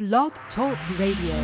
Blog Talk Radio.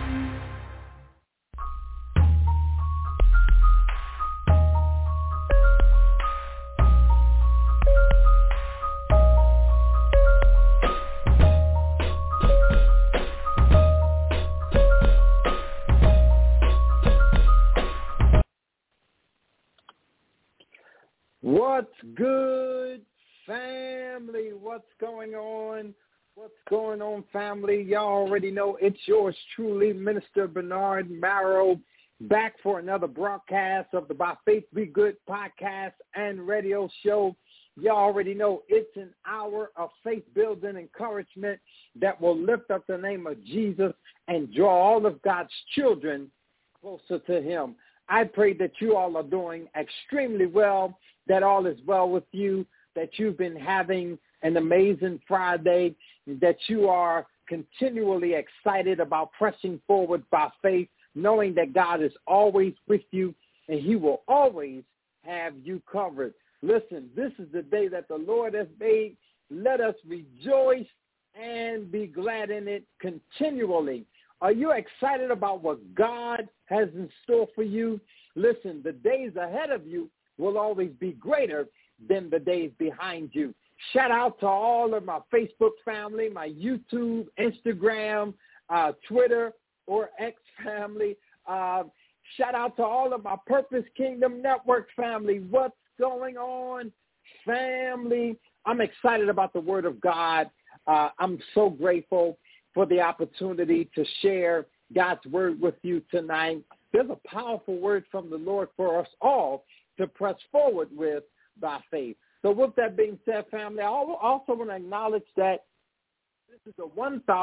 What's good, family? What's going on? What's going on, family? Y'all already know it's yours truly, Minister Bernard Marrow, back for another broadcast of the By Faith Be Good podcast and radio show. Y'all already know it's an hour of faith-building encouragement that will lift up the name of Jesus and draw all of God's children closer to him. I pray that you all are doing extremely well, that all is well with you, that you've been having an amazing Friday, that you are continually excited about pressing forward by faith, knowing that God is always with you and he will always have you covered. Listen, this is the day that the Lord has made. Let us rejoice and be glad in it continually. Are you excited about what God has in store for you? Listen, the days ahead of you will always be greater than the days behind you. Shout out to all of my Facebook family, my YouTube, Instagram, Twitter, or X family. Shout out to all of my Purpose Kingdom Network family. What's going on, family? I'm excited about the Word of God. I'm so grateful for the opportunity to share God's Word with you tonight. There's a powerful word from the Lord for us all to press forward with by faith. So with that being said, family, I also want to acknowledge that this is the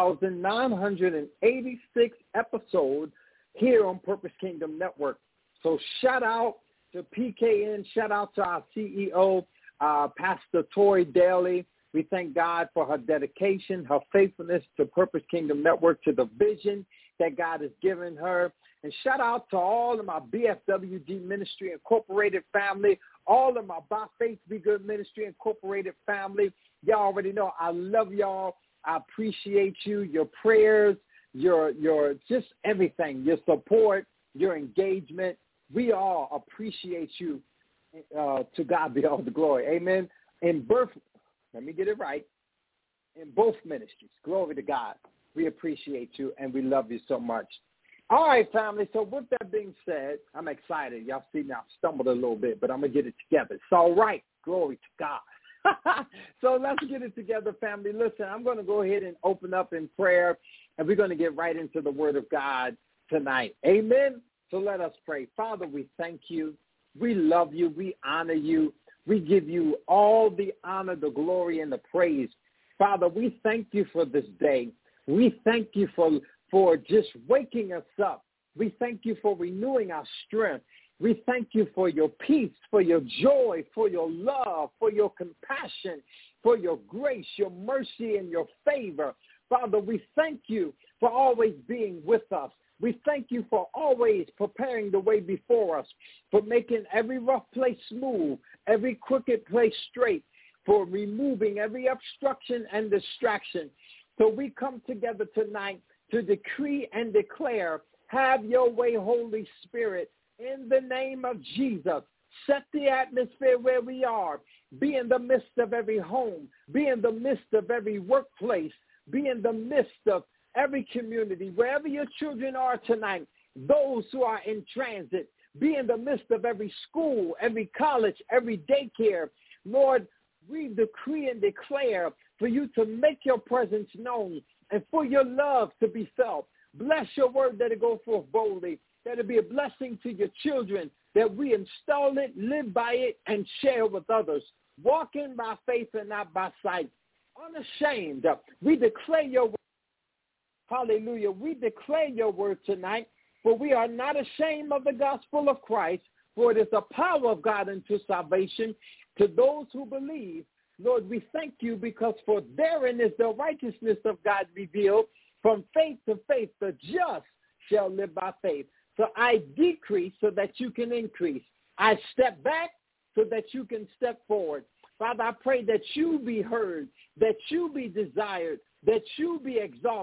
1,986th episode here on Purpose Kingdom Network. So shout out to PKN, shout out to our CEO, Pastor Tori Daly. We thank God for her dedication, her faithfulness to Purpose Kingdom Network, to the vision that God has given her. And shout out to all of my BFWG Ministry Incorporated family, all of my By Faith Be Good Ministry Incorporated family. Y'all already know I love y'all. I appreciate you, your prayers, your just everything, your support, your engagement. We all appreciate you. To God be all the glory. Amen. Let me get it right. In both ministries, glory to God. We appreciate you and we love you so much. All right, family. So with that being said, I'm excited. Y'all see me, I stumbled a little bit, but I'm going to get it together. It's all right. Glory to God. So let's get it together, family. Listen, I'm going to go ahead and open up in prayer, and we're going to get right into the Word of God tonight. Amen. So let us pray. Father, we thank you. We love you. We honor you. We give you all the honor, the glory, and the praise. Father, we thank you for this day. We thank you for just waking us up. We thank you for renewing our strength. We thank you for your peace, for your joy, for your love, for your compassion, for your grace, your mercy, and your favor. Father, we thank you for always being with us. We thank you for always preparing the way before us, for making every rough place smooth, every crooked place straight, for removing every obstruction and distraction. So we come together tonight to decree and declare, have your way, Holy Spirit, in the name of Jesus. Set the atmosphere where we are. Be in the midst of every home. Be in the midst of every workplace. Be in the midst of every community, wherever your children are tonight, those who are in transit. Be in the midst of every school, every college, every daycare. Lord, we decree and declare for you to make your presence known and for your love to be felt. Bless your word that it go forth boldly, that it be a blessing to your children, that we install it, live by it, and share with others. Walk in by faith and not by sight. Unashamed, we declare your word. Hallelujah. We declare your word tonight, for we are not ashamed of the gospel of Christ, for it is the power of God unto salvation to those who believe. Lord, we thank you because for therein is the righteousness of God revealed. From faith to faith, the just shall live by faith. So I decrease so that you can increase. I step back so that you can step forward. Father, I pray that you be heard, that you be desired, that you be exalted,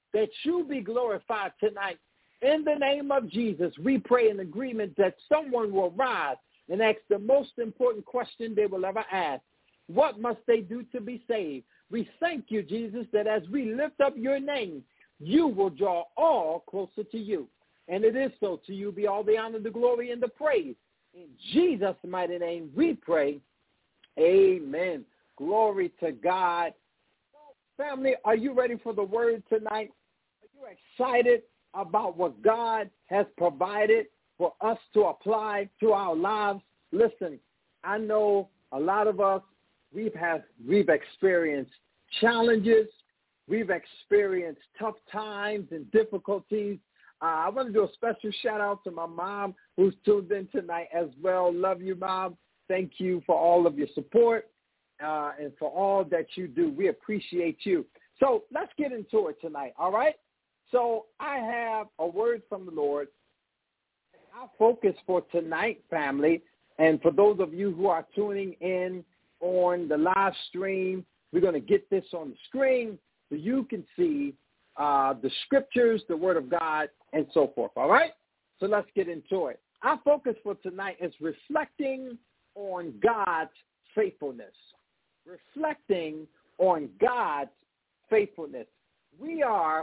that you be glorified tonight. In the name of Jesus, we pray in agreement that someone will rise and ask the most important question they will ever ask. What must they do to be saved? We thank you, Jesus, that as we lift up your name, you will draw all closer to you. And it is so. To you be all the honor, the glory, and the praise. In Jesus' mighty name we pray. Amen. Glory to God. Family, are you ready for the word tonight? Are you excited about what God has provided for us to apply to our lives? Listen, I know a lot of us, we've experienced challenges. We've experienced tough times and difficulties. I want to do a special shout out to my mom who's tuned in tonight as well. Love you, Mom. Thank you for all of your support and for all that you do. We appreciate you. So let's get into it tonight, all right? So I have a word from the Lord. Our focus for tonight, family, and for those of you who are tuning in on the live stream, we're going to get this on the screen so you can see the scriptures, the word of God, and so forth, all right? So let's get into it. Our focus for tonight is reflecting on God's faithfulness. Reflecting on God's faithfulness. We are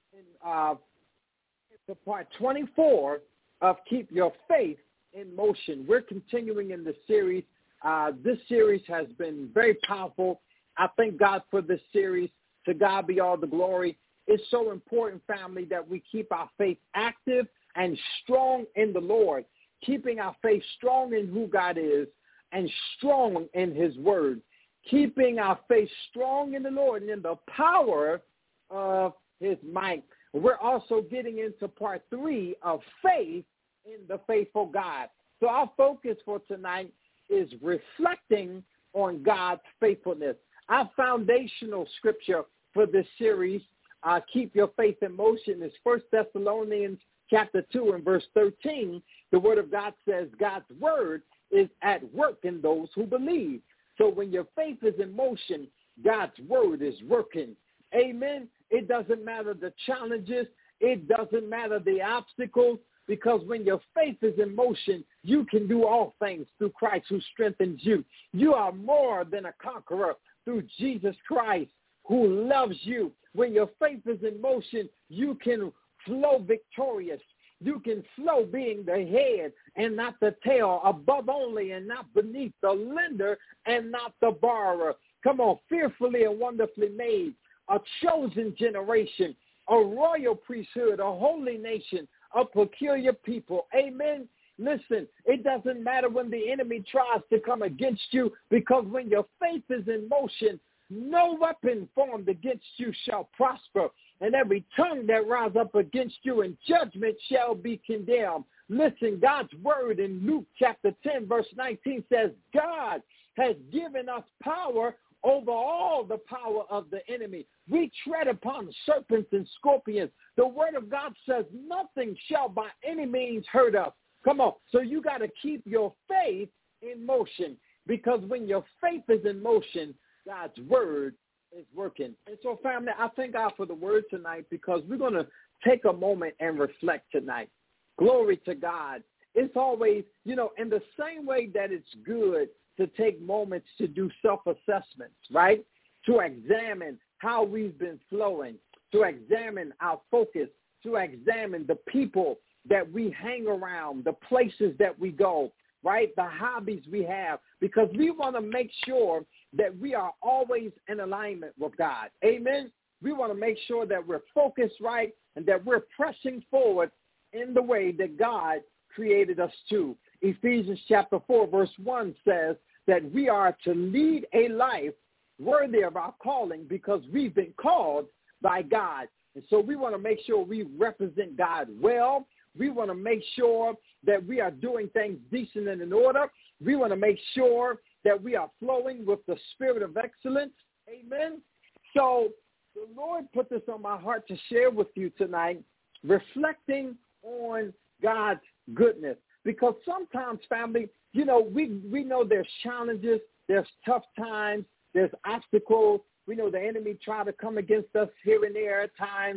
in part 24 of Keep Your Faith in Motion. We're continuing in the series. This series has been very powerful. I thank God for this series. To God be all the glory. It's so important, family, that we keep our faith active and strong in the Lord, keeping our faith strong in who God is and strong in his word, keeping our faith strong in the Lord and in the power of his might. We're also getting into part 3 of faith in the faithful God. So our focus for tonight is reflecting on God's faithfulness. Our foundational scripture for this series, Keep Your Faith in Motion, is 1 Thessalonians chapter 2 and verse 13. The word of God says God's word is at work in those who believe. So when your faith is in motion, God's word is working. Amen. It doesn't matter the challenges. It doesn't matter the obstacles, because when your faith is in motion, you can do all things through Christ who strengthens you. You are more than a conqueror through Jesus Christ who loves you. When your faith is in motion, you can flow victorious. You can flow being the head and not the tail, above only and not beneath, the lender and not the borrower. Come on, fearfully and wonderfully made, a chosen generation, a royal priesthood, a holy nation, a peculiar people. Amen. Listen, it doesn't matter when the enemy tries to come against you, because when your faith is in motion, no weapon formed against you shall prosper, and every tongue that rise up against you in judgment shall be condemned. Listen, God's word in Luke chapter 10, verse 19 says, God has given us power over all the power of the enemy. We tread upon serpents and scorpions. The word of God says nothing shall by any means hurt us. Come on. So you got to keep your faith in motion, because when your faith is in motion, God's word is working. And so, family, I thank God for the word tonight, because we're going to take a moment and reflect tonight. Glory to God. It's always, in the same way that it's good to take moments to do self-assessments, right? To examine how we've been flowing, to examine our focus, to examine the people that we hang around, the places that we go, right? The hobbies we have, because we want to make sure that we are always in alignment with God. Amen? We want to make sure that we're focused right and that we're pressing forward in the way that God created us to. Ephesians chapter 4, verse 1 says that we are to lead a life worthy of our calling, because we've been called by God. And so we want to make sure we represent God well. We want to make sure that we are doing things decent and in order. We want to make sure that we are flowing with the spirit of excellence. Amen. So the Lord put this on my heart to share with you tonight, reflecting on God's goodness. Because sometimes, family, we know there's challenges, there's tough times, there's obstacles. We know the enemy try to come against us here and there at times.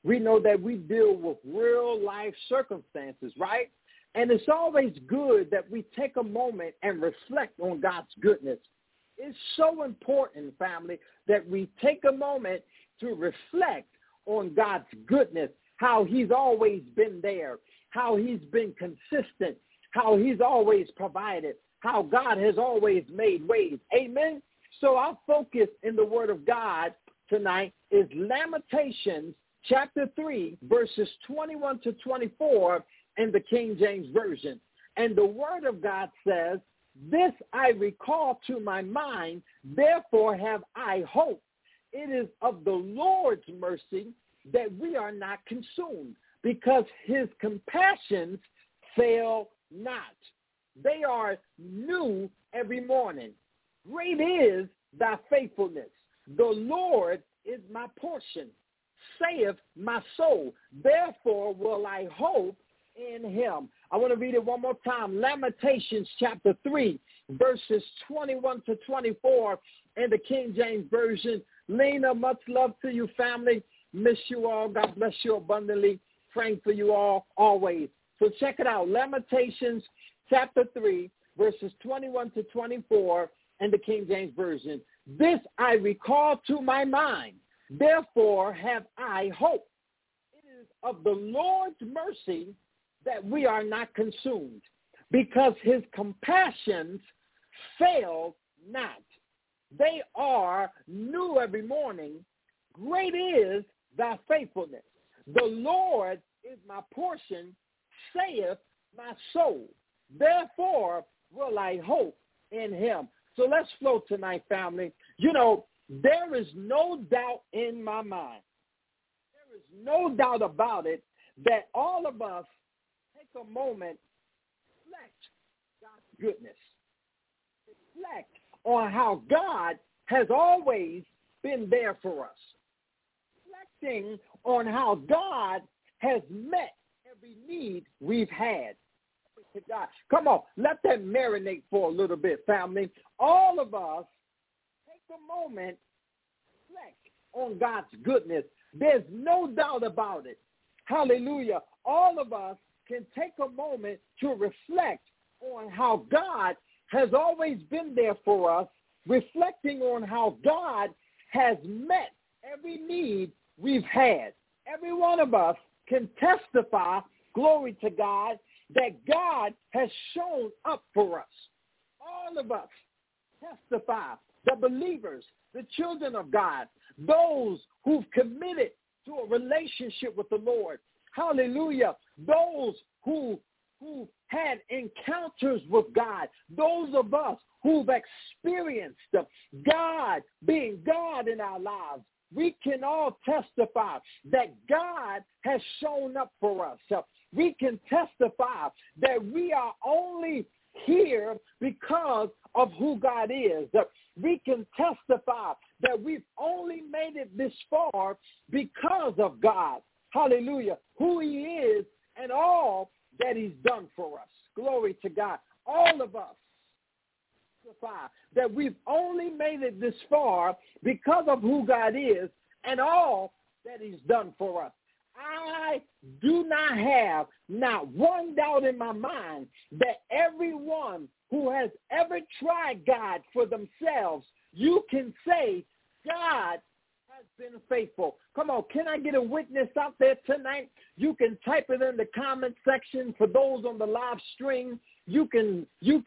we know that we deal with real life circumstances, right? And it's always good that we take a moment and reflect on God's goodness. It's so important, family, that we take a moment to reflect on God's goodness, how he's always been there, how he's been consistent, how he's always provided, how God has always made ways. Amen? So our focus in the Word of God tonight is Lamentations chapter 3, verses 21 to 24 in the King James Version. And the Word of God says, "This I recall to my mind, therefore have I hope. It is of the Lord's mercy that we are not consumed, because his compassions fail not. They are new every morning. Great is thy faithfulness. The Lord is my portion, saith my soul. Therefore will I hope in him." I want to read it one more time. Lamentations chapter 3, verses 21 to 24 in the King James Version. Lena, much love to you, family. Miss you all. God bless you abundantly. Praying for you all always. So check it out. Lamentations chapter 3, verses 21 to 24 in the King James Version. "This I recall to my mind, therefore have I hope. It is of the Lord's mercy that we are not consumed, because his compassions fail not. They are new every morning. Great is thy faithfulness. The Lord is my portion, saith my soul. Therefore will I hope in him." So let's flow tonight, family. You know, there is no doubt in my mind, there is no doubt about it, that all of us take a moment, reflect God's goodness, reflect on how God has always been there for us, reflecting on how God has met every need we've had. God, come on, let that marinate for a little bit, family. All of us take a moment, reflect on God's goodness. There's no doubt about it. Hallelujah. All of us can take a moment to reflect on how God has always been there for us, reflecting on how God has met every need we've had. Every one of us can testify, glory to God, that God has shown up for us. All of us testify, the believers, the children of God, those who've committed to a relationship with the Lord. Hallelujah. Those who had encounters with God, those of us who've experienced God being God in our lives. We can all testify that God has shown up for us. We can testify that we are only here because of who God is. We can testify that we've only made it this far because of God. Hallelujah. Who he is and all that he's done for us. Glory to God. All of us testify that we've only made it this far because of who God is and all that he's done for us. I do not have not one doubt in my mind that everyone who has ever tried God for themselves, you can say God has been faithful. Come on, can I get a witness out there tonight? You can type it in the comment section. For those on the live stream, you can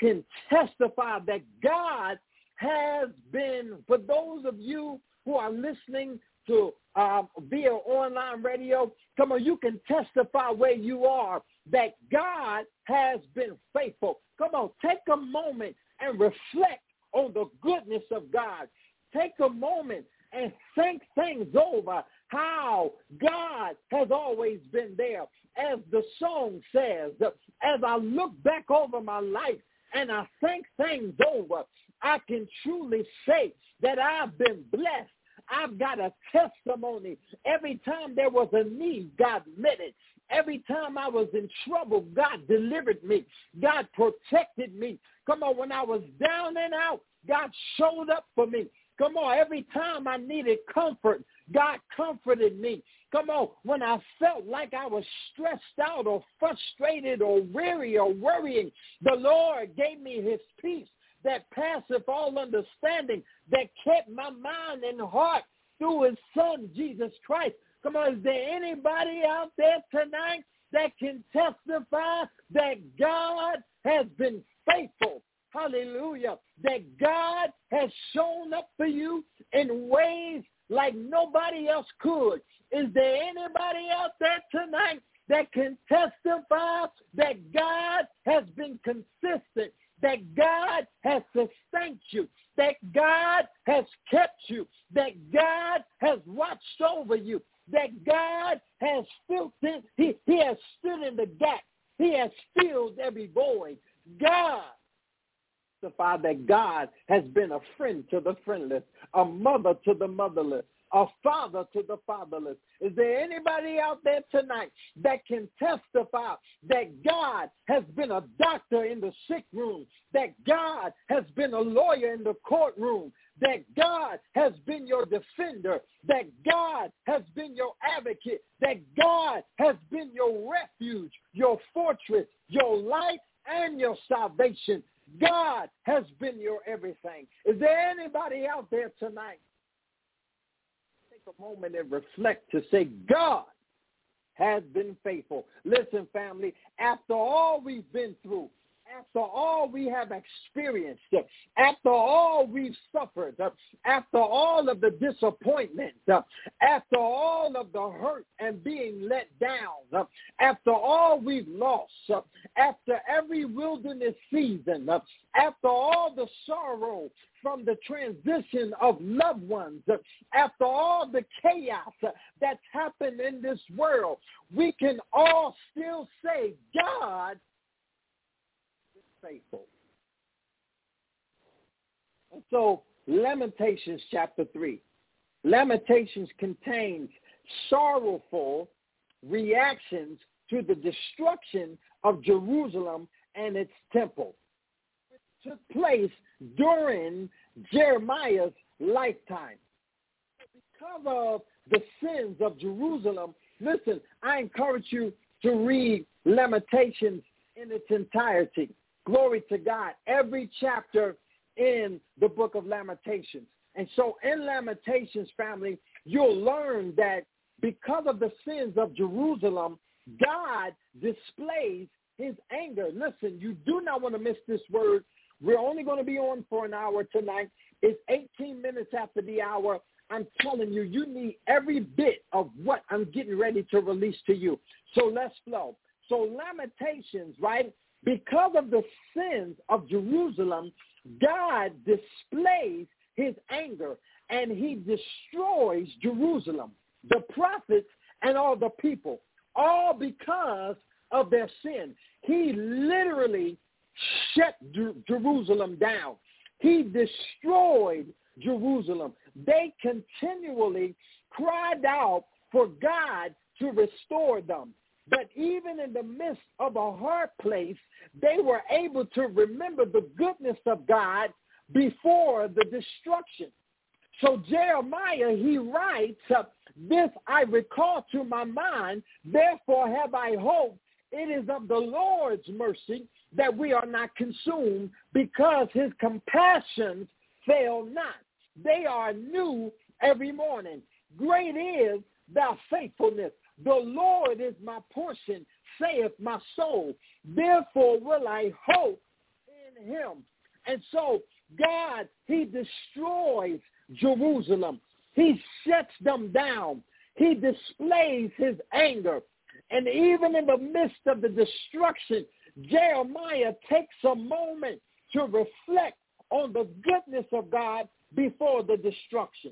testify that God has been. For those of you who are listening to via online radio, come on, you can testify where you are that God has been faithful. Come on, take a moment and reflect on the goodness of God. Take a moment and think things over, how God has always been there. As the song says, as I look back over my life and I think things over, I can truly say that I've been blessed. I've got a testimony. Every time there was a need, God met it. Every time I was in trouble, God delivered me. God protected me. Come on, when I was down and out, God showed up for me. Come on, every time I needed comfort, God comforted me. Come on, when I felt like I was stressed out or frustrated or weary or worrying, the Lord gave me his peace that passeth all understanding, that kept my mind and heart through his son, Jesus Christ. Come on, is there anybody out there tonight that can testify that God has been faithful? Hallelujah. That God has shown up for you in ways like nobody else could. Is there anybody out there tonight that can testify that God has been consistent, that God has sustained you, that God has kept you, that God has watched over you, that God has filled in, he has stood in the gap. He has filled every void. God testify that God has been a friend to the friendless, a mother to the motherless, a father to the fatherless. Is there anybody out there tonight that can testify that God has been a doctor in the sick room, that God has been a lawyer in the courtroom, that God has been your defender, that God has been your advocate, that God has been your refuge, your fortress, your light, and your salvation? God has been your everything. Is there anybody out there tonight? Take a moment and reflect to say, God has been faithful. Listen, family, after all we've been through, after all we have experienced, after all we've suffered, after all of the disappointment, after all of the hurt and being let down, after all we've lost, after every wilderness season, after all the sorrow from the transition of loved ones, after all the chaos that's happened in this world, we can all still say, God faithful. And so Lamentations chapter 3. Lamentations contains sorrowful reactions to the destruction of Jerusalem and its temple. It took place during Jeremiah's lifetime. Because of the sins of Jerusalem, listen, I encourage you to read Lamentations in its entirety. Glory to God. Every chapter in the book of Lamentations. And so in Lamentations, family, you'll learn that because of the sins of Jerusalem, God displays his anger. Listen, you do not want to miss this word. We're only going to be on for an hour tonight. It's 18 minutes after the hour. I'm telling you, you need every bit of what I'm getting ready to release to you. So let's flow. So Lamentations, right? Because of the sins of Jerusalem, God displays his anger and he destroys Jerusalem, the prophets and all the people, all because of their sin. He literally shut Jerusalem down. He destroyed Jerusalem. They continually cried out for God to restore them. But even in the midst of a hard place, they were able to remember the goodness of God before the destruction. So Jeremiah, he writes, this I recall to my mind, therefore have I hope. It is of the Lord's mercy that we are not consumed, because his compassions fail not. They are new every morning. Great is thy faithfulness. The Lord is my portion, saith my soul. Therefore will I hope in him. And so God, he destroys Jerusalem. He shuts them down. He displays his anger. And even in the midst of the destruction, Jeremiah takes a moment to reflect on the goodness of God before the destruction.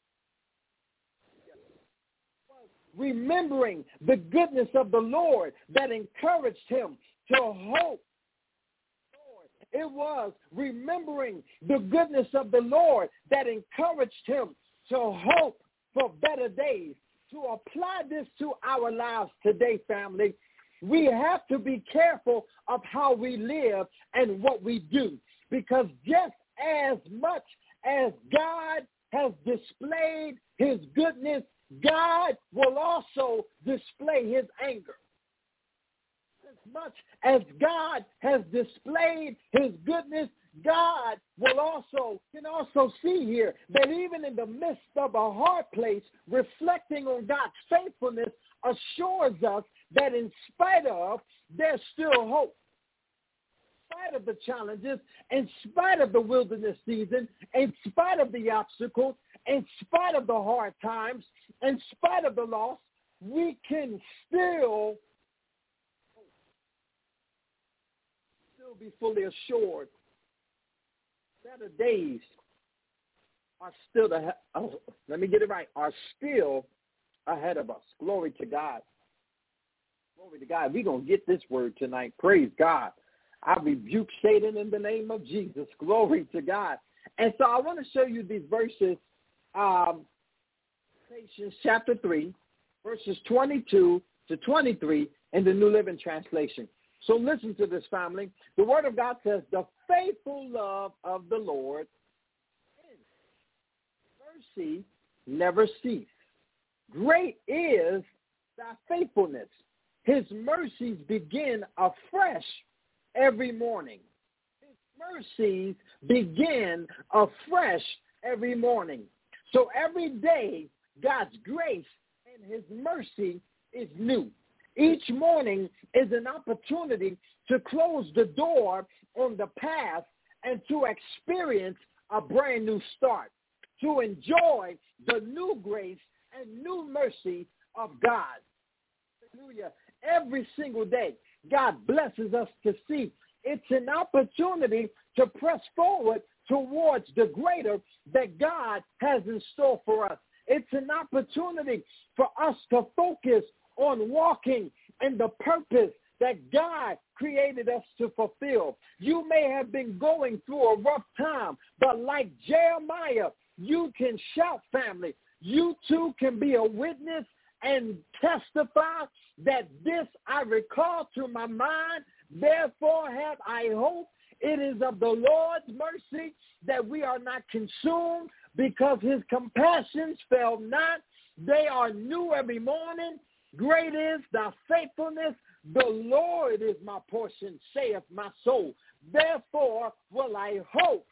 Remembering the goodness of the Lord that encouraged him to hope. It was remembering the goodness of the Lord that encouraged him to hope for better days. To apply this to our lives today, family, we have to be careful of how we live and what we do, because just as much as God has displayed his goodness God will also display his anger. As much as God has displayed his goodness, God can also see here that even in the midst of a hard place, reflecting on God's faithfulness assures us that in spite of, there's still hope. In spite of the challenges, in spite of the wilderness season, in spite of the obstacles, in spite of the hard times, in spite of the loss, we can still be fully assured better days are still are still ahead of us. Glory to God. Glory to God. We're going to get this word tonight. Praise God. I rebuke Satan in the name of Jesus. Glory to God. And so I want to show you these verses, Galatians chapter 3, verses 22 to 23 in the New Living Translation. So listen to this, family. The Word of God says, the faithful love of the Lord, mercy never cease. Great is thy faithfulness. His mercies begin afresh every morning. His mercies begin afresh every morning. So every day, God's grace and his mercy is new. Each morning is an opportunity to close the door on the past and to experience a brand new start, to enjoy the new grace and new mercy of God. Hallelujah. Every single day, God blesses us to see. It's an opportunity to press forward towards the greater that God has in store for us. It's an opportunity for us to focus on walking in the purpose that God created us to fulfill. You may have been going through a rough time, but like Jeremiah, you can shout, family. You too can be a witness and testify that this I recall to my mind, therefore have I hope. It is of the Lord's mercy that we are not consumed, because his compassions fail not. They are new every morning. Great is thy faithfulness. The Lord is my portion, saith my soul. Therefore will I hope.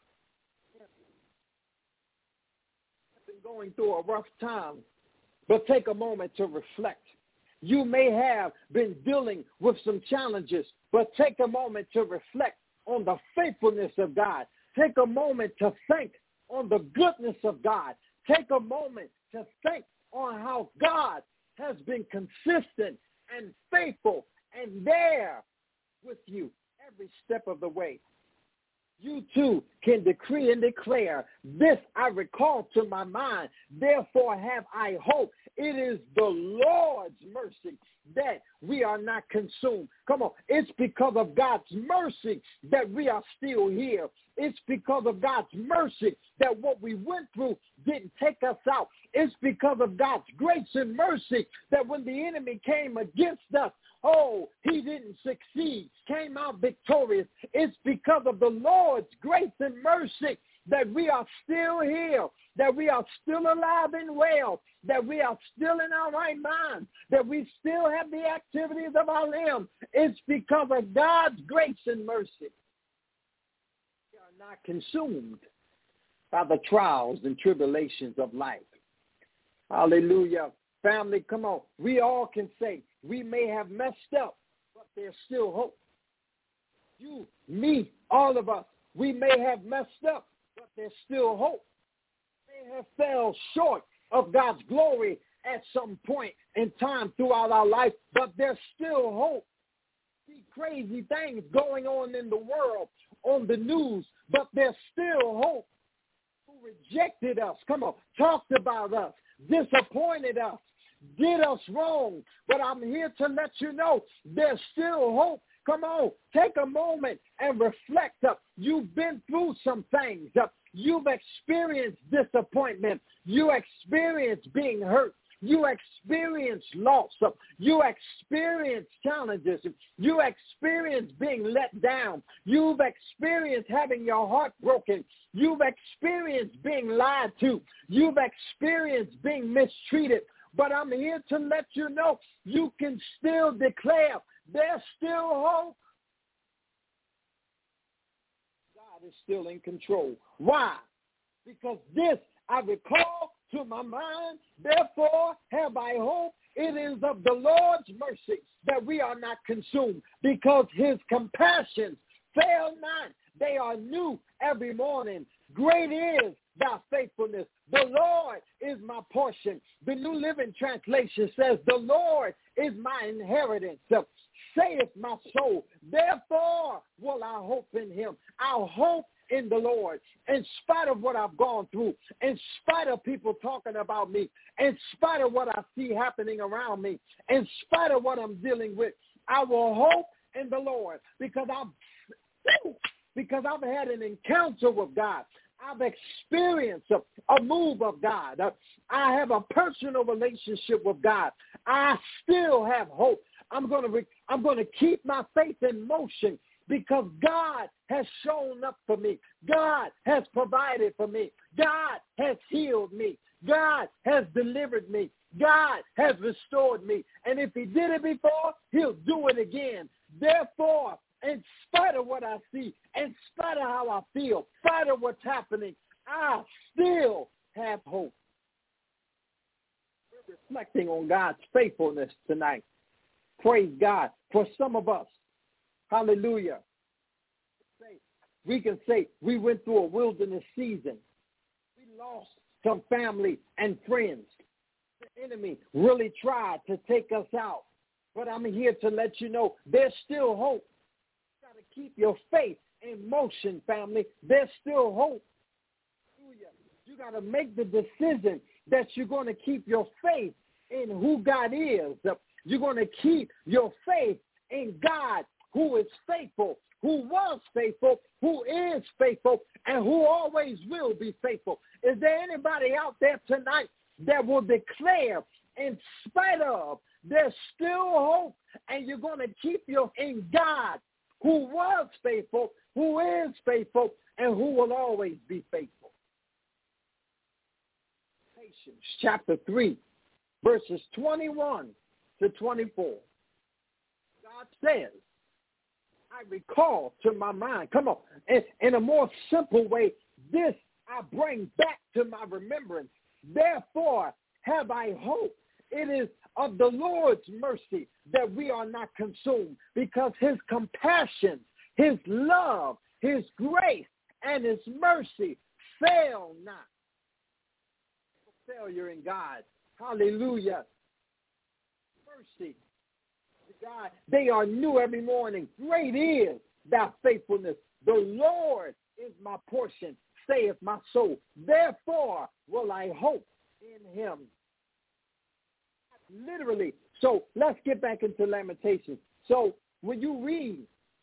I've been going through a rough time, but take a moment to reflect. You may have been dealing with some challenges, but take a moment to reflect on the faithfulness of God. Take a moment to think on the goodness of God. Take a moment to think on how God has been consistent and faithful and there with you every step of the way. You too can decree and declare, this I recall to my mind, therefore have I hope. It is the Lord's mercy that we are not consumed. Come on, it's because of God's mercy that we are still here. It's because of God's mercy that what we went through didn't take us out. It's because of God's grace and mercy that when the enemy came against us, oh, he didn't succeed, came out victorious. It's because of the Lord's grace and mercy that we are still here, that we are still alive and well, that we are still in our right mind, that we still have the activities of our limbs. It's because of God's grace and mercy. We are not consumed by the trials and tribulations of life. Hallelujah. Family, come on. We all can say we may have messed up, but there's still hope. You, me, all of us, we may have messed up, but there's still hope. We may have fell short of God's glory at some point in time throughout our life, but there's still hope. See crazy things going on in the world, on the news, but there's still hope. Who rejected us, come on, talked about us, disappointed us, did us wrong, but I'm here to let you know there's still hope. Come on, take a moment and reflect. You've been through some things. You've experienced disappointment. You experienced being hurt. You experienced loss. You experienced challenges. You experienced being let down. You've experienced having your heart broken. You've experienced being lied to. You've experienced being mistreated. But I'm here to let you know you can still declare there's still hope. God is still in control. Why? Because this I recall to my mind, therefore have I hope. It is of the Lord's mercy that we are not consumed, because his compassions fail not. They are new every morning. Great is thy faithfulness. The Lord is my portion. The New Living Translation says, the Lord is my inheritance. Saith my soul, therefore will I hope in him. I'll hope in the Lord. In spite of what I've gone through, in spite of people talking about me, in spite of what I see happening around me, in spite of what I'm dealing with, I will hope in the Lord, because I've had an encounter with God. I've experienced a move of God. I have a personal relationship with God. I still have hope. I'm going to keep my faith in motion, because God has shown up for me. God has provided for me. God has healed me. God has delivered me. God has restored me. And if he did it before, he'll do it again. Therefore, in spite of what I see, in spite of how I feel, in spite of what's happening, I still have hope. We're reflecting on God's faithfulness tonight. Praise God. For some of us, hallelujah, we can say we went through a wilderness season. We lost some family and friends. The enemy really tried to take us out. But I'm here to let you know there's still hope. You got to keep your faith in motion, family. There's still hope. Hallelujah. You got to make the decision that you're going to keep your faith in who God is. You're going to keep your faith in God, who is faithful, who was faithful, who is faithful, and who always will be faithful. Is there anybody out there tonight that will declare, in spite of, there's still hope, and you're going to keep your in God, who was faithful, who is faithful, and who will always be faithful? Galatians chapter 3, verses 21 to 24. God says, I recall to my mind, come on, in a more simple way, this I bring back to my remembrance. Therefore have I hope. It is of the Lord's mercy that we are not consumed, because his compassion, his love, his grace, and his mercy fail not. Failure in God. Hallelujah. Mercy. God, they are new every morning. Great is thy faithfulness. The Lord is my portion, saith my soul. Therefore will I hope in him. Literally. So let's get back into Lamentations. So when you read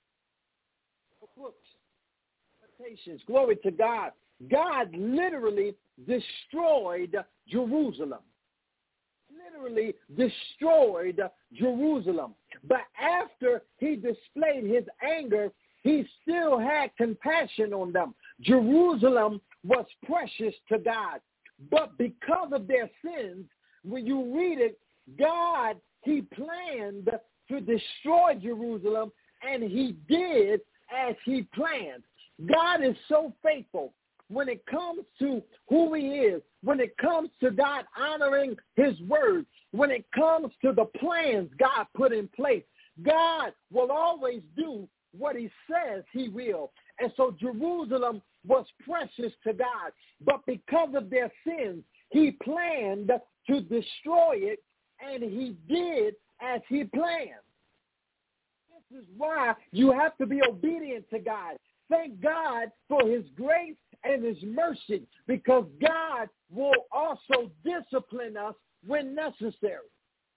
the books, Lamentations, glory to God, God literally destroyed Jerusalem. Literally destroyed Jerusalem. But after he displayed his anger, he still had compassion on them. Jerusalem was precious to God. But because of their sins, when you read it, God, he planned to destroy Jerusalem, and he did as he planned. God is so faithful. When it comes to who he is, when it comes to God honoring his word, when it comes to the plans God put in place, God will always do what he says he will. And so Jerusalem was precious to God. But because of their sins, he planned to destroy it, and he did as he planned. This is why you have to be obedient to God. Thank God for his grace and his mercy, because God will also discipline us when necessary.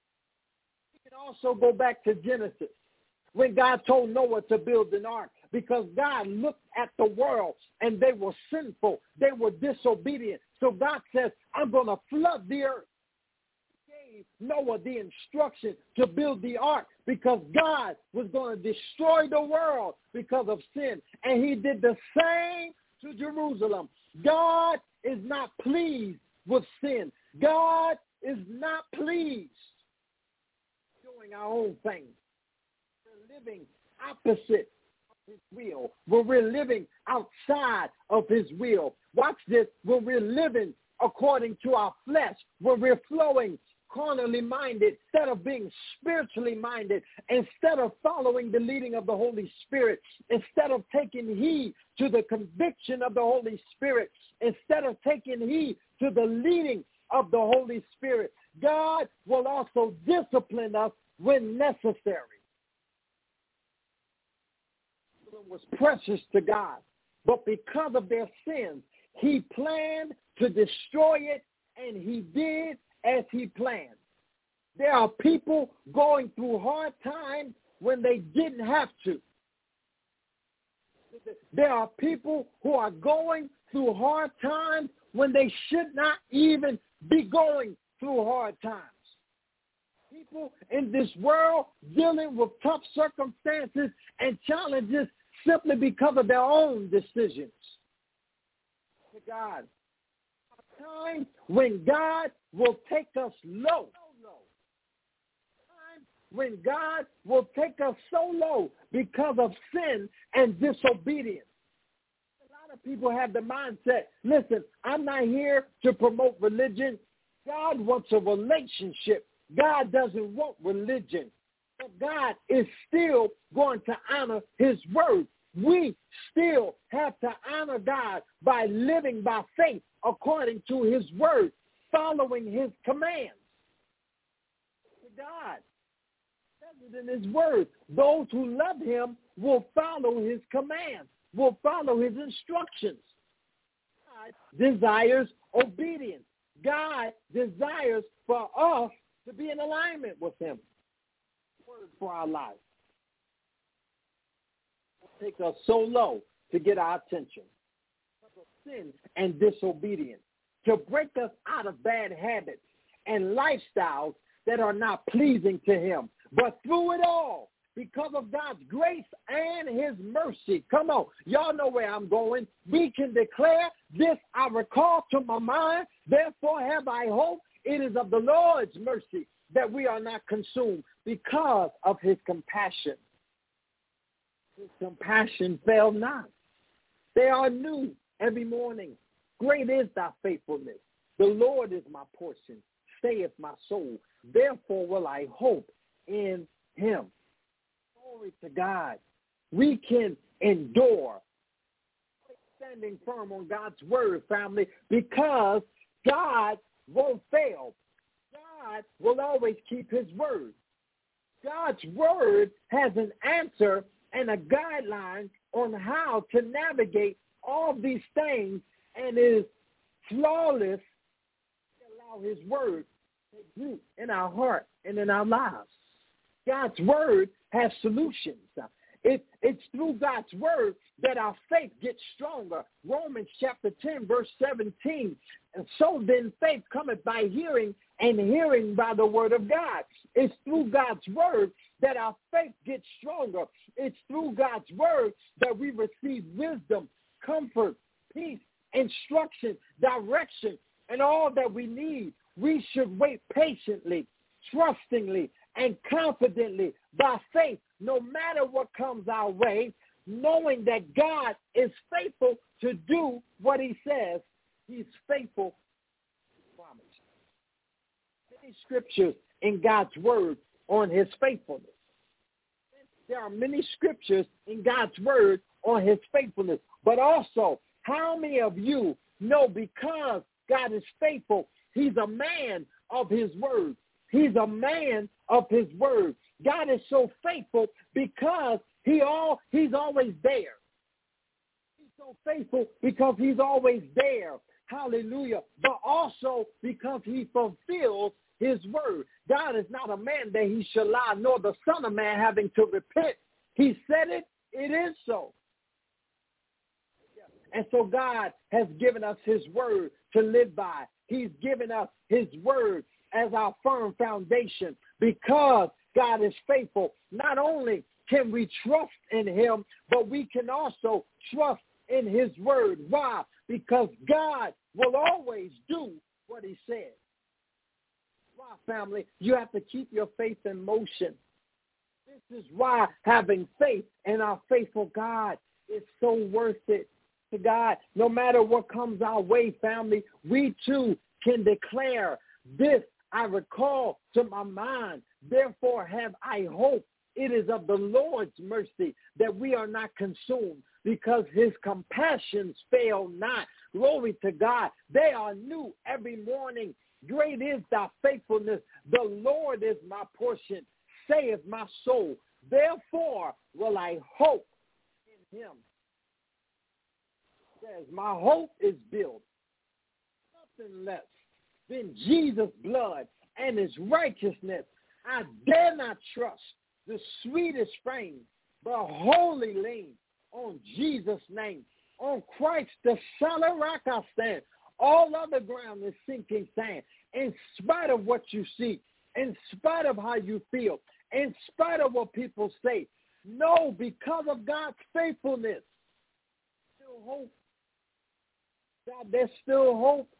We can also go back to Genesis, when God told Noah to build an ark, because God looked at the world and they were sinful. They were disobedient. So God says, I'm going to flood the earth. He gave Noah the instruction to build the ark, because God was going to destroy the world because of sin. And he did the same to Jerusalem. God is not pleased with sin. God is not pleased doing our own thing. We're living opposite of his will. When we're living outside of his will. Watch this. When we're living according to our flesh, when we're flowing carnally minded instead of being spiritually minded, instead of following the leading of the Holy Spirit, instead of taking heed to the conviction of the Holy Spirit, instead of taking heed to the leading of the Holy Spirit, God will also discipline us when necessary. It was precious to God, but because of their sins, he planned to destroy it, and he did as he planned. There are people going through hard times when they didn't have to. There are people who are going through hard times when they should not even be going through hard times. People in this world dealing with tough circumstances and challenges simply because of their own decisions. To God, a time when God will take us low. Time when God will take us so low because of sin and disobedience. A lot of people have the mindset, listen, I'm not here to promote religion. God wants a relationship. God doesn't want religion. But God is still going to honor his word. We still have to honor God by living by faith according to his word, following his commands. God says it in his word. Those who love him will follow his commands, will follow his instructions. God desires obedience. God desires for us to be in alignment with him. Word for our life. Take us so low to get our attention. Sin and disobedience. To break us out of bad habits and lifestyles that are not pleasing to him. But through it all, because of God's grace and his mercy, come on, y'all know where I'm going. We can declare this I recall to my mind, therefore have I hope. It is of the Lord's mercy that we are not consumed because of his compassion. His compassion fail not. They are new every morning. Great is thy faithfulness. The Lord is my portion, saith my soul. Therefore will I hope in him. Glory to God. We can endure, standing firm on God's word, family, because God won't fail. God will always keep his word. God's word has an answer and a guideline on how to navigate all these things, and is flawless to allow his word to take root in our heart and in our lives. God's word has solutions. It's through God's word that our faith gets stronger. Romans chapter 10, verse 17. And so then faith cometh by hearing, and hearing by the word of God. It's through God's word that our faith gets stronger. It's through God's word that we receive wisdom, comfort, peace, instruction, direction, and all that we need. We should wait patiently, trustingly, and confidently by faith, no matter what comes our way, knowing that God is faithful to do what he says. He's faithful to promise. Many scriptures in God's word on his faithfulness. There are many scriptures in God's word on his faithfulness. But also, how many of you know because God is faithful, he's a man of his word. He's a man of his word. God is so faithful because he's always there. He's so faithful because he's always there. Hallelujah. But also because he fulfills his word. God is not a man that he shall lie, nor the son of man having to repent. He said it, it is so. And so God has given us his word to live by. He's given us his word as our firm foundation. Because God is faithful, not only can we trust in him, but we can also trust in his word. Why? Because God will always do what he said. why, family, you have to keep your faith in motion. This is why having faith in our faithful God is so worth it to God. No matter what comes our way, family, we too can declare, this I recall to my mind, therefore have I hope. It is of the Lord's mercy that we are not consumed, because his compassions fail not. Glory to God. They are new every morning. Great is thy faithfulness. The Lord is my portion, saith my soul. Therefore will I hope in him. It says, my hope is built nothing less than Jesus' blood and his righteousness. I dare not trust the sweetest frame, but wholly lean on Jesus' name. On Christ, the solid rock I stand. All other ground is sinking sand. In spite of what you see, in spite of how you feel, in spite of what people say, no, because of God's faithfulness, still hope. God, there's still hope.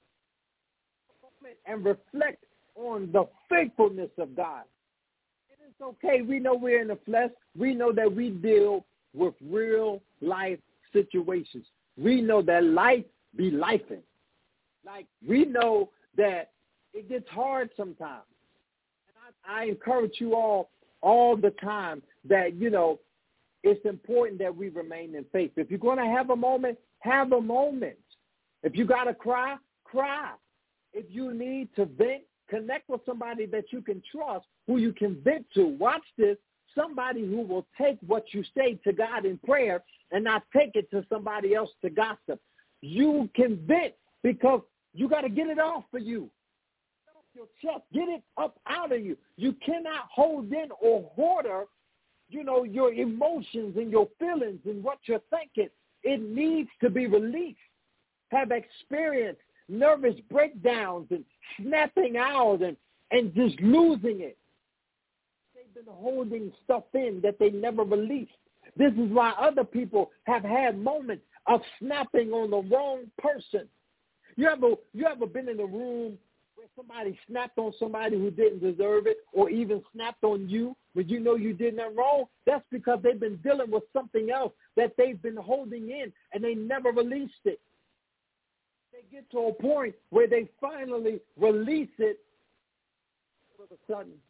And reflect on the faithfulness of God. It is okay. We know we're in the flesh. We know that we deal with real life situations. We know that life be lifing. Like, we know that it gets hard sometimes. And I encourage you all the time that, it's important that we remain in faith. If you're going to have a moment, have a moment. If you got to cry, cry. If you need to vent, connect with somebody that you can trust, who you can vent to. Watch this. Somebody who will take what you say to God in prayer and not take it to somebody else to gossip. You can vent because you got to get it off of you. Get off your chest. Get it up out of you. You cannot hold in or hoarder, your emotions and your feelings and what you're thinking. It needs to be released. Have experienced nervous breakdowns and snapping out and just losing it. They've been holding stuff in that they never released. This is why other people have had moments of snapping on the wrong person. You ever been in a room where somebody snapped on somebody who didn't deserve it, or even snapped on you when you know you did nothing wrong? That's because they've been dealing with something else that they've been holding in, and they never released it. They get to a point where they finally release it, all of a sudden,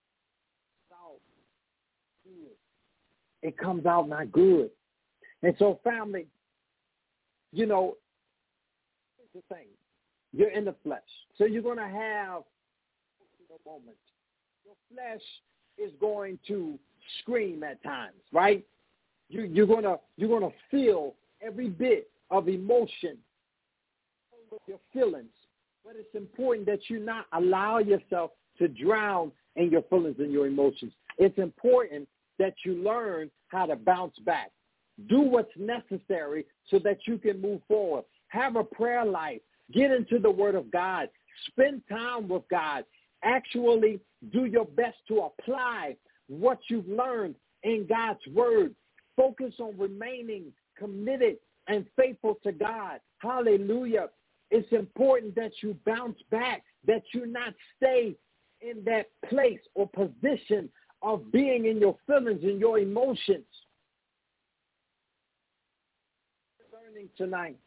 it comes out not good. And so, family, here's the thing. You're in the flesh. So you're going to have moments. Your flesh is going to scream at times, right? You're going to feel every bit of emotion with your feelings. But it's important that you not allow yourself to drown in your feelings and your emotions. It's important that you learn how to bounce back. Do what's necessary so that you can move forward. Have a prayer life. Get into the Word of God. Spend time with God. Actually do your best to apply what you've learned in God's Word. Focus on remaining committed and faithful to God. Hallelujah. It's important that you bounce back, that you not stay in that place or position of being in your feelings and your emotions. Learning tonight.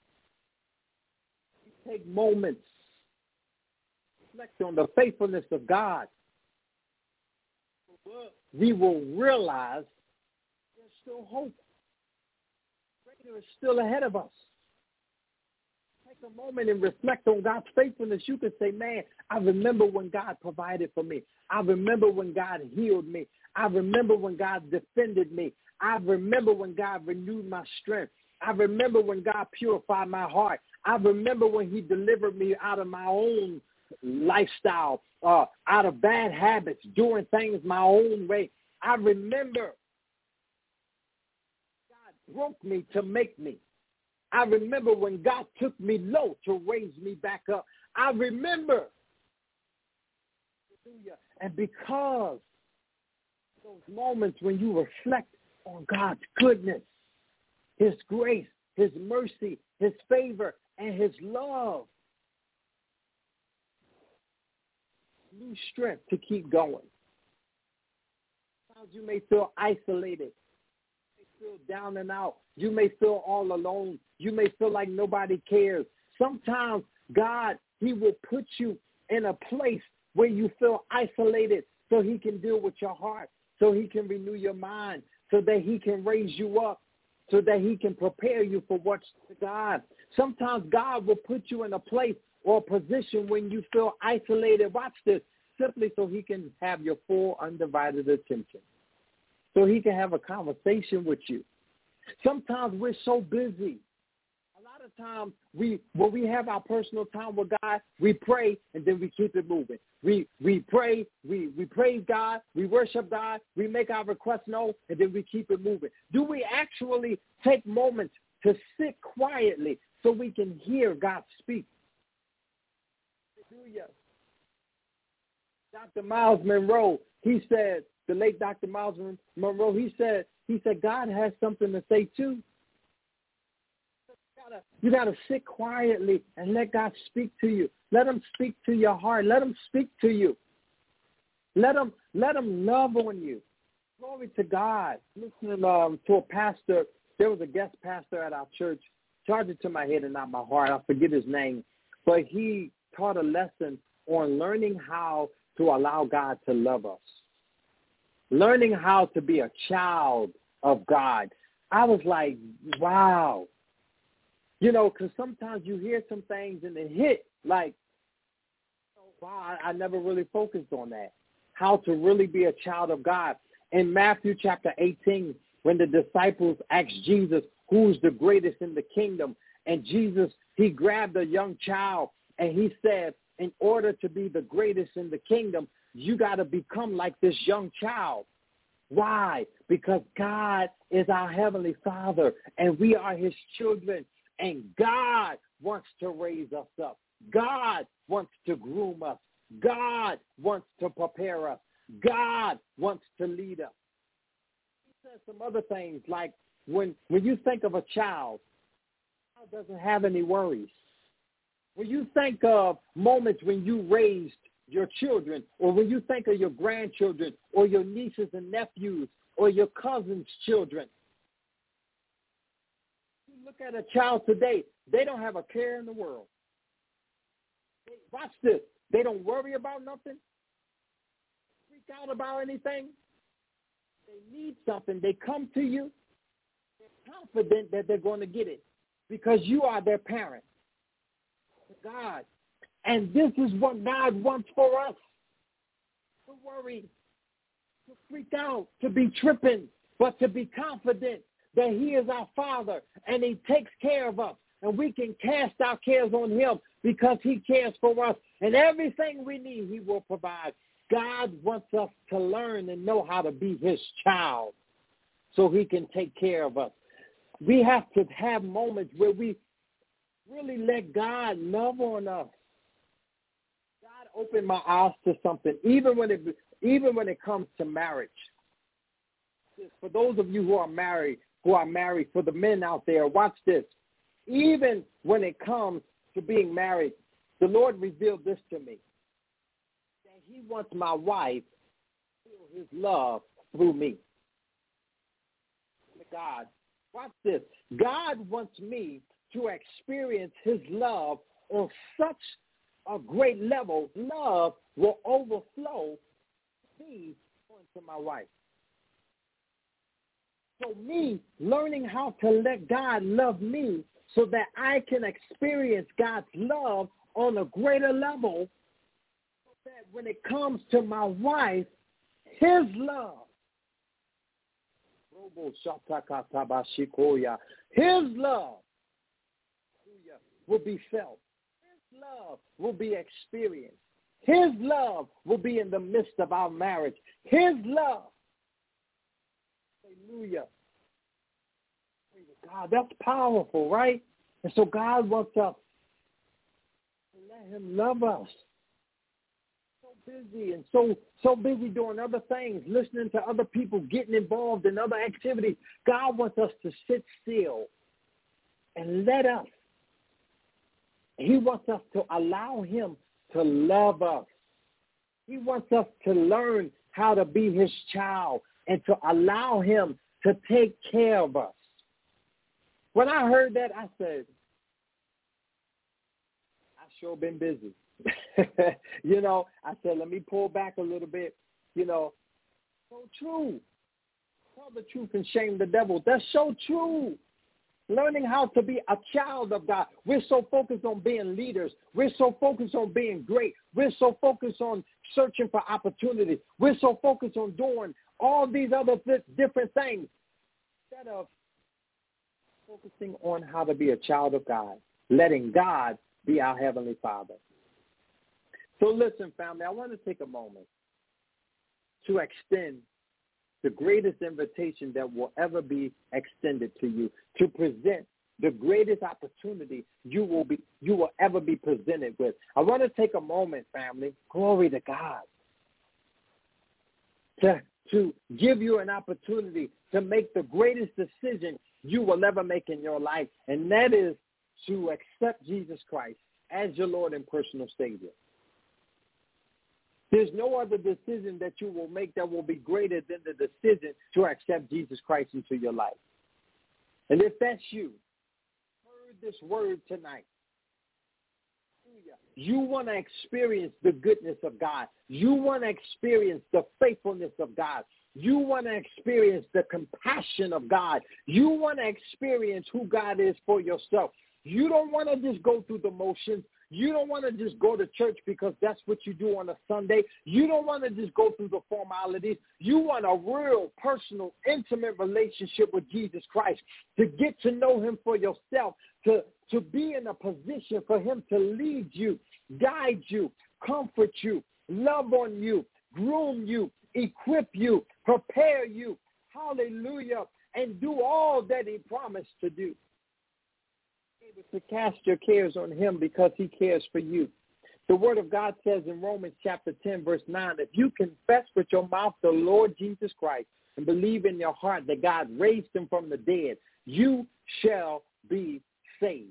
Take moments. Reflect on the faithfulness of God. We will realize there's still hope. Greater is still ahead of us. Take a moment and reflect on God's faithfulness. You can say, man, I remember when God provided for me. I remember when God healed me. I remember when God defended me. I remember when God renewed my strength. I remember when God purified my heart. I remember when he delivered me out of my own lifestyle, out of bad habits, doing things my own way. I remember God broke me to make me. I remember when God took me low to raise me back up. I remember. And because those moments when you reflect on God's goodness, his grace, his mercy, his favor, and his love, new strength to keep going. Sometimes you may feel isolated. You may feel down and out. You may feel all alone. You may feel like nobody cares. Sometimes God, he will put you in a place where you feel isolated so he can deal with your heart, so he can renew your mind, so that he can raise you up, so that he can prepare you for what's to God. Sometimes God will put you in a place or a position when you feel isolated. Watch this, simply so he can have your full undivided attention, so he can have a conversation with you. Sometimes we're so busy. A lot of times when we have our personal time with God, we pray and then we keep it moving. We pray, we praise God, we worship God, we make our requests known, and then we keep it moving. Do we actually take moments to sit quietly so we can hear God speak? Hallelujah. Dr. Miles Monroe, he said, the late Dr. Miles Monroe, he said, God has something to say too. You got to sit quietly and let God speak to you. Let him speak to your heart. Let him speak to you. Let him love on you. Glory to God. Listening to a pastor, there was a guest pastor at our church. Charge it to my head and not my heart. I forget his name. But he taught a lesson on learning how to allow God to love us. Learning how to be a child of God. I was like, wow. You know, because sometimes you hear some things and it hit like, oh, wow, I never really focused on that. How to really be a child of God. In Matthew chapter 18, when the disciples asked Jesus, who's the greatest in the kingdom? And Jesus, he grabbed a young child and he said, in order to be the greatest in the kingdom, you got to become like this young child. Why? Because God is our heavenly Father and we are his children. And God wants to raise us up. God wants to groom us. God wants to prepare us. God wants to lead us. He says some other things like when you think of a child doesn't have any worries. When you think of moments when you raised your children, or when you think of your grandchildren or your nieces and nephews or your cousins' children, look at a child today, they don't have a care in the world. Watch this. They don't worry about nothing, freak out about anything. They need something. They come to you. They're confident that they're going to get it because you are their parent. God. And this is what God wants for us. To worry, to freak out, to be tripping, but to be confident that he is our Father and he takes care of us. And we can cast our cares on him because he cares for us. And everything we need, he will provide. God wants us to learn and know how to be his child so he can take care of us. We have to have moments where we really let God love on us. God opened my eyes to something, even when it comes to marriage. For those of you who are married, for the men out there, watch this. Even when it comes to being married, the Lord revealed this to me. That he wants my wife to feel his love through me. God, watch this. God wants me to experience his love on such a great level. Love will overflow me onto my wife. So me learning how to let God love me so that I can experience God's love on a greater level, so that when it comes to my wife, his love, his love will be felt. His love will be experienced. His love will be in the midst of our marriage. His love. Hallelujah. God, that's powerful, right? And so God wants us to let him love us. So busy and so busy doing other things, listening to other people, getting involved in other activities. God wants us to sit still and let us. He wants us to allow him to love us. He wants us to learn how to be his child and to allow him to take care of us. When I heard that, I said, I sure been busy. I said, let me pull back a little bit. So true. Tell the truth and shame the devil. That's so true. Learning how to be a child of God. We're so focused on being leaders. We're so focused on being great. We're so focused on searching for opportunities. We're so focused on doing all these other different things instead of focusing on how to be a child of God, letting God be our Heavenly Father. So listen, family, I want to take a moment to extend the greatest invitation that will ever be extended to you, to present the greatest opportunity you will ever be presented with. I want to take a moment, family, glory to God, to give you an opportunity to make the greatest decision you will ever make in your life, and that is to accept Jesus Christ as your Lord and personal Savior. There's no other decision that you will make that will be greater than the decision to accept Jesus Christ into your life. And if that's you, heard this word tonight, you want to experience the goodness of God. You want to experience the faithfulness of God. You want to experience the compassion of God. You want to experience who God is for yourself. You don't want to just go through the motions. You don't want to just go to church because that's what you do on a Sunday. You don't want to just go through the formalities. You want a real, personal, intimate relationship with Jesus Christ, to get to know him for yourself, to be in a position for him to lead you, guide you, comfort you, love on you, groom you, equip you, prepare you, hallelujah, and do all that he promised to do. To cast your cares on him because he cares for you. The word of God says in Romans chapter 10, verse 9, if you confess with your mouth the Lord Jesus Christ and believe in your heart that God raised him from the dead, you shall be saved.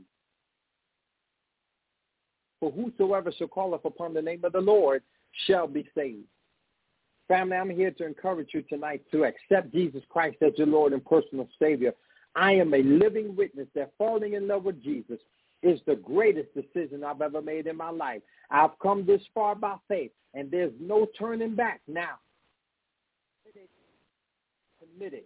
For whosoever shall call upon the name of the Lord shall be saved. Family, I'm here to encourage you tonight to accept Jesus Christ as your Lord and personal Savior. I am a living witness that falling in love with Jesus is the greatest decision I've ever made in my life. I've come this far by faith, and there's no turning back now. Committed.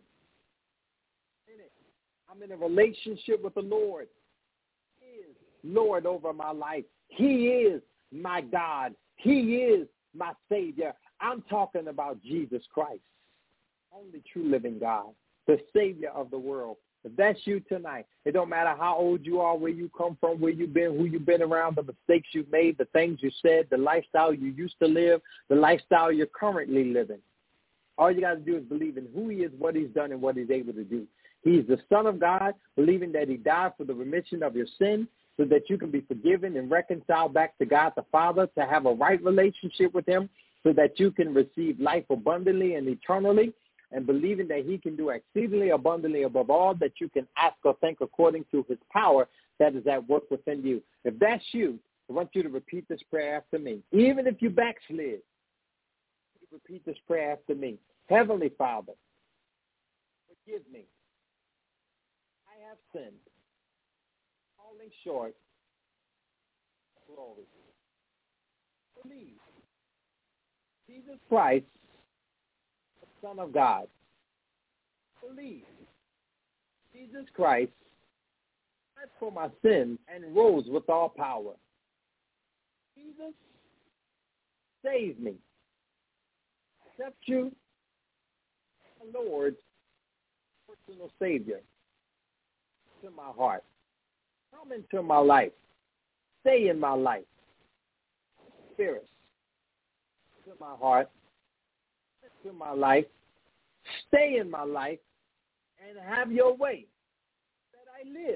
I'm in a relationship with the Lord. He is Lord over my life. He is my God. He is my Savior. I'm talking about Jesus Christ, only true living God, the Savior of the world. If that's you tonight, it don't matter how old you are, where you come from, where you've been, who you've been around, the mistakes you've made, the things you said, the lifestyle you used to live, the lifestyle you're currently living. All you got to do is believe in who he is, what he's done, and what he's able to do. He's the Son of God, believing that he died for the remission of your sin so that you can be forgiven and reconciled back to God the Father, to have a right relationship with him so that you can receive life abundantly and eternally, and believing that he can do exceedingly abundantly above all that you can ask or think according to his power that is at work within you. If that's you, I want you to repeat this prayer after me. Even if you backslid, repeat this prayer after me. Heavenly Father, forgive me. I have sinned, falling short of glory. Believe Jesus Christ, Son of God. Believe Jesus Christ died for my sins and rose with all power. Jesus, save me. Accept you, my Lord, personal Savior, into my heart. Come into my life. Stay in my life. Spirit, into my heart. To my life, stay in my life, and have your way that I live.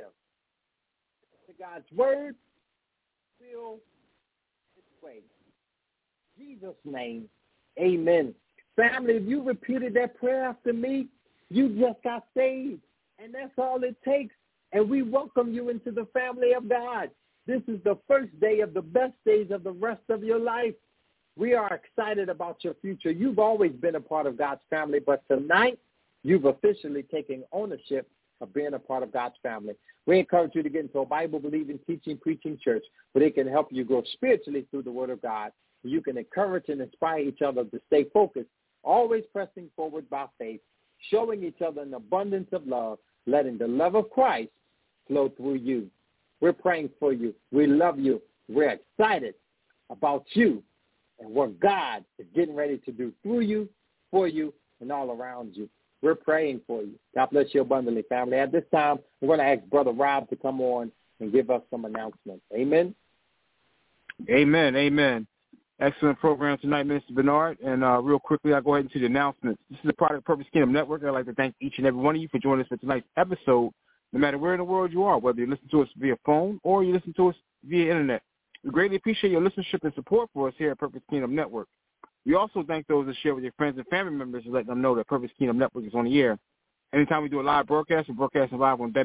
To God's word, will its way. In Jesus' name, amen. Family, if you repeated that prayer after me, you just got saved, and that's all it takes. And we welcome you into the family of God. This is the first day of the best days of the rest of your life. We are excited about your future. You've always been a part of God's family, but tonight you've officially taken ownership of being a part of God's family. We encourage you to get into a Bible-believing, teaching, preaching church where they can help you grow spiritually through the Word of God. You can encourage and inspire each other to stay focused, always pressing forward by faith, showing each other an abundance of love, letting the love of Christ flow through you. We're praying for you. We love you. We're excited about you and what God is getting ready to do through you, for you, and all around you. We're praying for you. God bless you abundantly, family. At this time, we're going to ask Brother Rob to come on and give us some announcements. Amen? Amen, amen. Excellent program tonight, Minister Bernard. And real quickly, I'll go ahead and see the announcements. This is a product of Purpose Kingdom Network. I'd like to thank each and every one of you for joining us for tonight's episode, no matter where in the world you are, whether you listen to us via phone or you listen to us via internet. We greatly appreciate your listenership and support for us here at Purpose Kingdom Network. We also thank those that share with your friends and family members and let them know that Purpose Kingdom Network is on the air. Anytime we do a live broadcast, we're broadcasting live on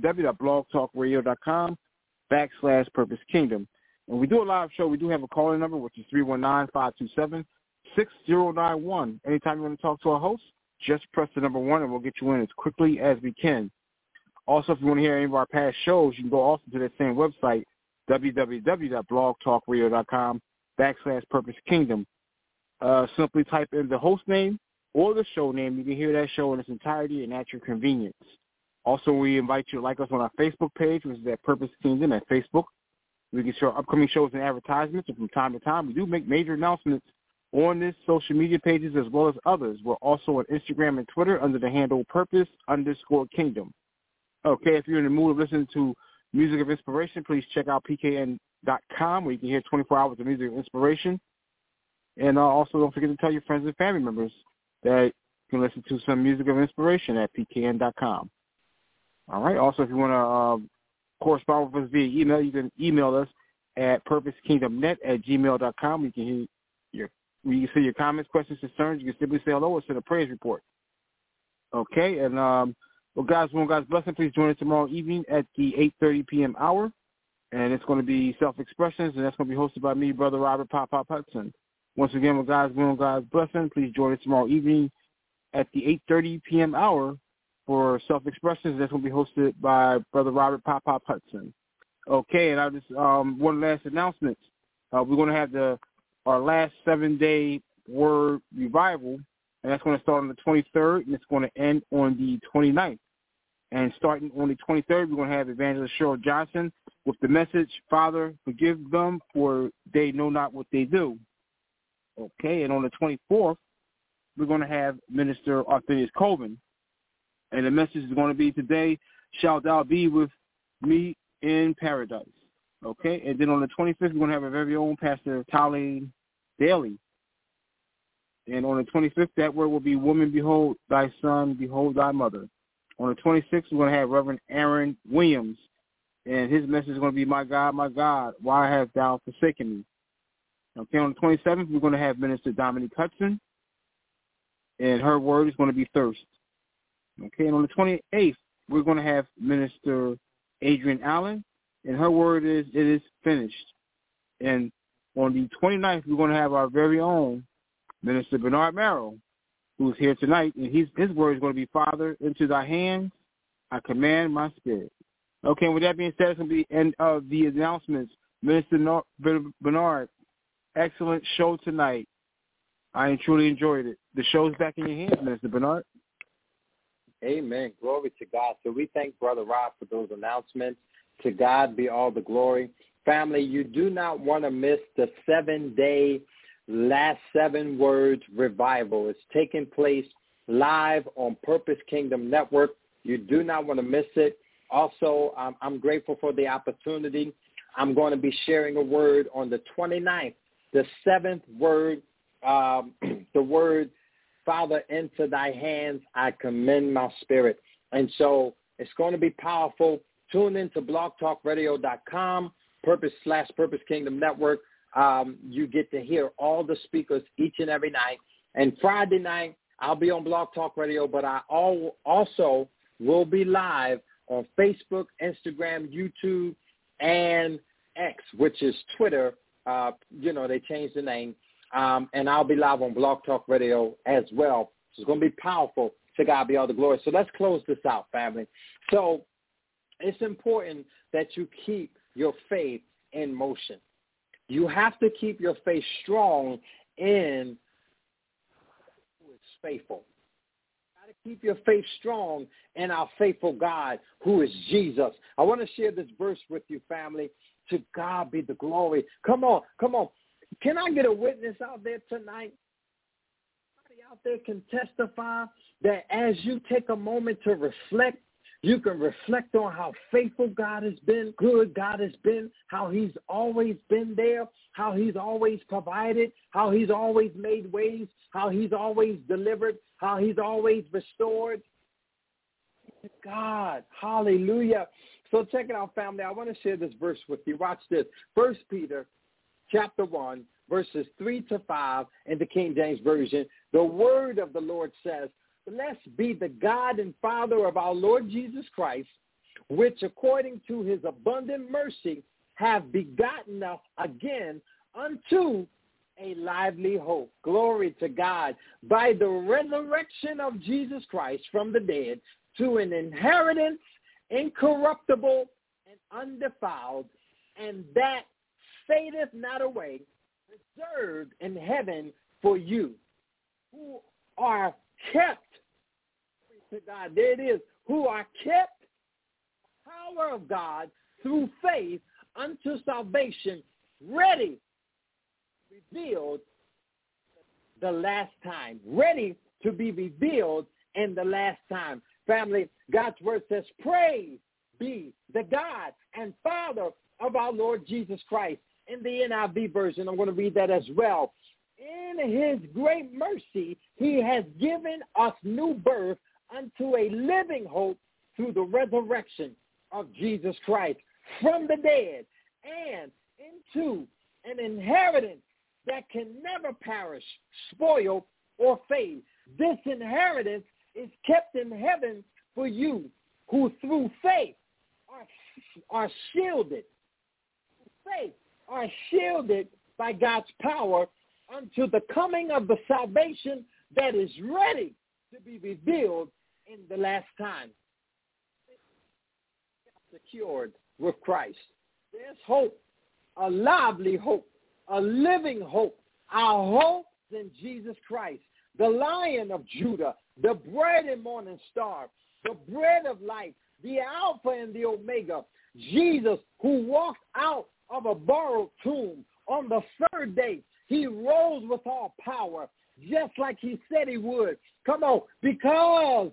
www.blogtalkradio.com/Purpose Kingdom. When we do a live show, we do have a call-in number, which is 319-527-6091. Anytime you want to talk to our host, just press the number 1, and we'll get you in as quickly as we can. Also, if you want to hear any of our past shows, you can go also to that same website, www.blogtalkradio.com/Purpose Kingdom. Simply type in the host name or the show name. You can hear that show in its entirety and at your convenience. Also, we invite you to like us on our Facebook page, which is at Purpose Kingdom at Facebook. We can show upcoming shows and advertisements, and from time to time, we do make major announcements on this social media pages as well as others. We're also on Instagram and Twitter under the handle Purpose_Kingdom. Okay, if you're in the mood of listening to music of inspiration, please check out pkn.com where you can hear 24 hours of music of inspiration. And also don't forget to tell your friends and family members that you can listen to some music of inspiration at pkn.com. All right. Also, if you want to correspond with us via email, you can email us at purposekingdomnet@gmail.com. You can send your comments, questions, concerns. You can simply say hello or send a praise report. Okay. And, well, guys, God's blessing, please join us tomorrow evening at the 8:30 p.m. hour. And it's going to be Self-Expressions, and that's going to be hosted by me, Brother Robert Pop Hudson. Once again, with God's will and God's blessing, please join us tomorrow evening at the 8:30 p.m. hour for Self-Expressions. That's going to be hosted by Brother Robert Pop Hudson. Okay, and I just one last announcement. We're going to have our last 7-day Word Revival, and that's going to start on the 23rd, and it's going to end on the 29th. And starting on the 23rd, we're going to have Evangelist Cheryl Johnson with the message, Father, forgive them, for they know not what they do. Okay, and on the 24th, we're going to have Minister Arthurius Colvin. And the message is going to be, today shalt thou be with me in paradise. Okay, and then on the 25th, we're going to have our very own Pastor Talene Daly. And on the 25th, that word will be, woman, behold thy son, behold thy mother. On the 26th, we're going to have Reverend Aaron Williams. And his message is going to be, my God, why hast thou forsaken me? Okay, on the 27th, we're going to have Minister Dominique Hudson, and her word is going to be thirst. Okay, and on the 28th, we're going to have Minister Adrian Allen, and her word is, it is finished. And on the 29th, we're going to have our very own Minister Bernard Merrill, who's here tonight, and his word is going to be, Father, into thy hands I command my spirit. Okay, and with that being said, it's going to be the end of the announcements. Minister Bernard, excellent show tonight. I truly enjoyed it. The show's back in your hands, Minister Bernard. Amen. Glory to God. So we thank Brother Rob for those announcements. To God be all the glory. Family, you do not want to miss the 7-day Last 7 Words Revival. It's taking place live on Purpose Kingdom Network. You do not want to miss it. Also, I'm grateful for the opportunity. I'm going to be sharing a word on the 29th, the 7th word, the word, Father, into thy hands I commend my spirit. And so it's going to be powerful. Tune into blogtalkradio.com, Purpose Kingdom Network. You get to hear all the speakers each and every night. And Friday night, I'll be on Blog Talk Radio, but I also will be live on Facebook, Instagram, YouTube, and X, which is Twitter. They changed the name. And I'll be live on Blog Talk Radio as well. So it's going to be powerful. To God be all the glory. So let's close this out, family. So it's important that you keep your faith in motion. You have to keep your faith strong in who is faithful. You got to keep your faith strong in our faithful God, who is Jesus. I want to share this verse with you, family. To God be the glory. Come on, come on. Can I get a witness out there tonight? Somebody out there can testify that as you take a moment to reflect, you can reflect on how faithful God has been, good God has been, how he's always been there, how he's always provided, how he's always made ways, how he's always delivered, how he's always restored. God, hallelujah. So check it out, family. I want to share this verse with you. Watch this. 1 Peter chapter 1, verses 3 to 5 in the King James Version. The word of the Lord says, "Blessed be the God and Father of our Lord Jesus Christ, which according to his abundant mercy have begotten us again unto a lively hope." Glory to God. By the resurrection of Jesus Christ from the dead, to an inheritance incorruptible and undefiled, and that fadeth not away, reserved in heaven for you, who are kept, to God, there it is, who are kept by the power of God through faith unto salvation, ready, revealed the last time, ready to be revealed in the last time. Family, God's word says, praise be the God and Father of our Lord Jesus Christ. In the NIV version, I'm going to read that as well. In his great mercy, he has given us new birth unto a living hope through the resurrection of Jesus Christ from the dead, and into an inheritance that can never perish, spoil, or fade. This inheritance is kept in heaven for you, who through faith are shielded. Faith are shielded by God's power unto the coming of the salvation that is ready to be revealed in the last time. Secured with Christ. There's hope, a lively hope, a living hope. Our hope is in Jesus Christ, the Lion of Judah, the bright and morning star, the bread of life, the Alpha and the Omega. Jesus, who walked out of a borrowed tomb on the third day, he rose with all power, just like he said he would. Come on, because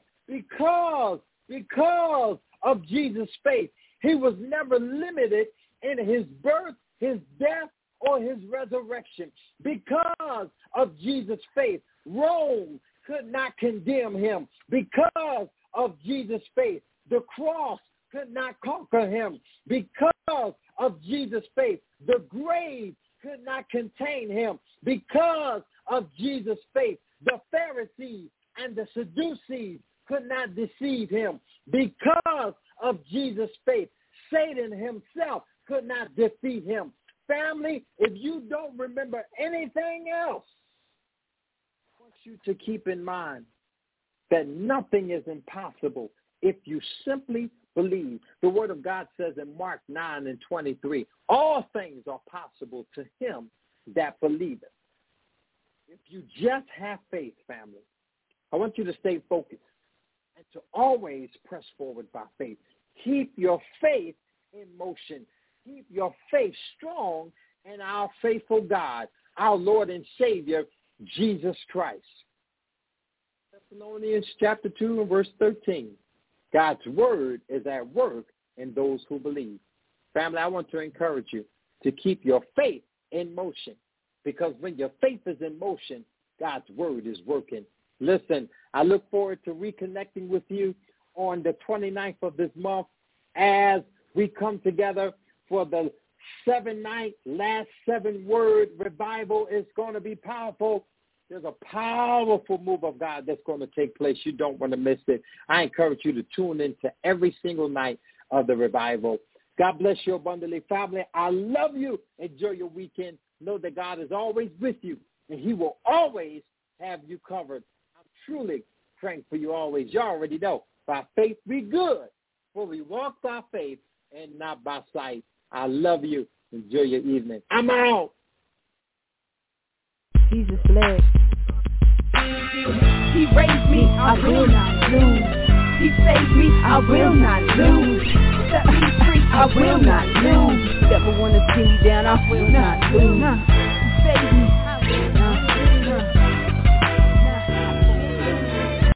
of Jesus' faith, he was never limited in his birth, his death, or his resurrection. Because of Jesus' faith, Rome could not condemn him. Because of Jesus' faith, the cross could not conquer him. Because of Jesus' faith, the grave could not contain him. Because of Jesus' faith, the Pharisees and the Sadducees could not deceive him. Because of Jesus' faith, Satan himself could not defeat him. Family, if you don't remember anything else, I want you to keep in mind that nothing is impossible if you simply believe. The word of God says in Mark 9:23, all things are possible to him that believeth. If you just have faith, family, I want you to stay focused and to always press forward by faith. Keep your faith in motion. Keep your faith strong in our faithful God, our Lord and Savior, Jesus Christ. Thessalonians chapter 2 and verse 13. God's word is at work in those who believe. Family, I want to encourage you to keep your faith in motion, because when your faith is in motion, God's word is working. Listen, I look forward to reconnecting with you on the 29th of this month as we come together for the 7-night, last 7-word revival. It's going to be powerful. There's a powerful move of God that's going to take place. You don't want to miss it. I encourage you to tune into every single night of the revival. God bless you abundantly, family. I love you. Enjoy your weekend. Know that God is always with you. and he will always have you covered. I'm truly praying for you always. You already know. By faith we good, for we walk by faith and not by sight. I love you. Enjoy your evening. I'm out. Jesus bless. He raised me, I will not lose. He saved me, I will not lose. Set me free, I will not lose. Never wanna see me down, I will not lose.